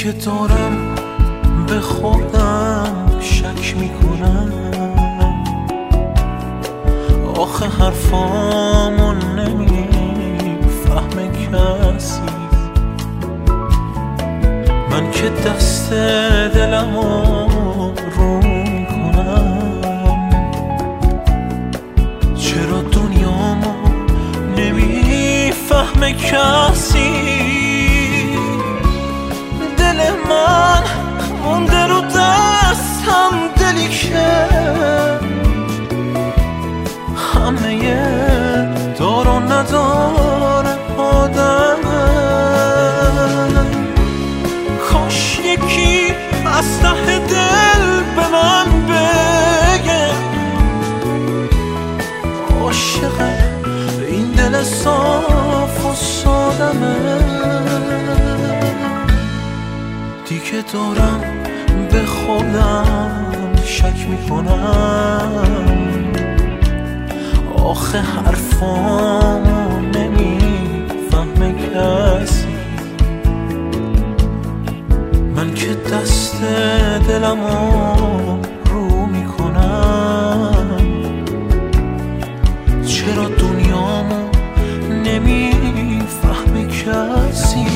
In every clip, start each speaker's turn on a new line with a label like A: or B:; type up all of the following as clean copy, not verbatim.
A: دیگه دارم به خودم شک میکنم، آخه حرفامو نمیفهمه کسی. من که دست دلمو رو میکنم، چرا دنیامو نمیفهمه کسی. دل من مونده رو دستم، دلی که همه دار و نداره آدم. کاش یکی از ته دل به من بگه عاشق این دل صاف و سادمه. دیگه دارم به خودم شک میکنم، آخه حرفامو نمیفهمه کسی. من که دست دلمو رو میکنم، چرا دنیامو نمیفهمه کسی.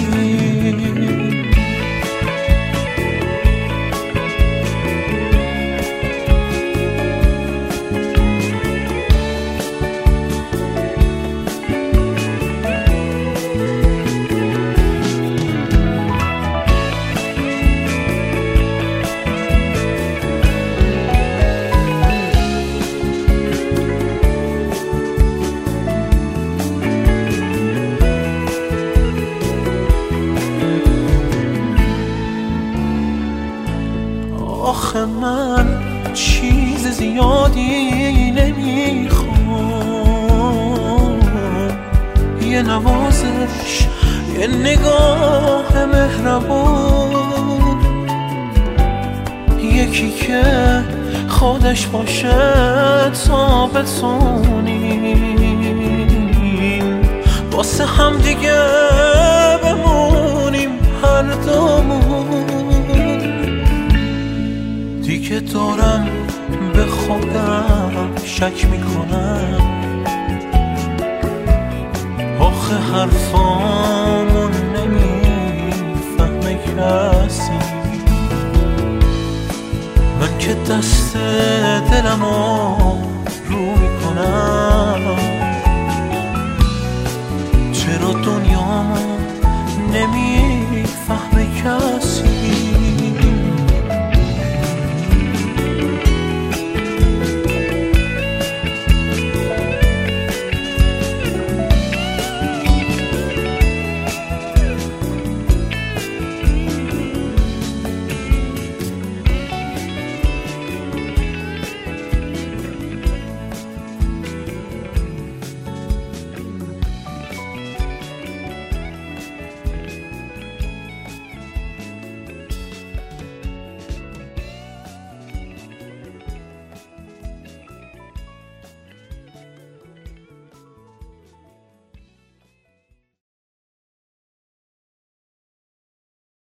A: آخه من چیز زیادی نمیخوام، یه نوازش، یه نگاه مهربون، یکی که خودش باشه تا بتونیم واسه هم دیگه بمونیم هر دومون. دیگه دارم به خودم شک میکنم، آخه حرفامو نمیفهمه کسی. من که دست دلمو رو میکنم،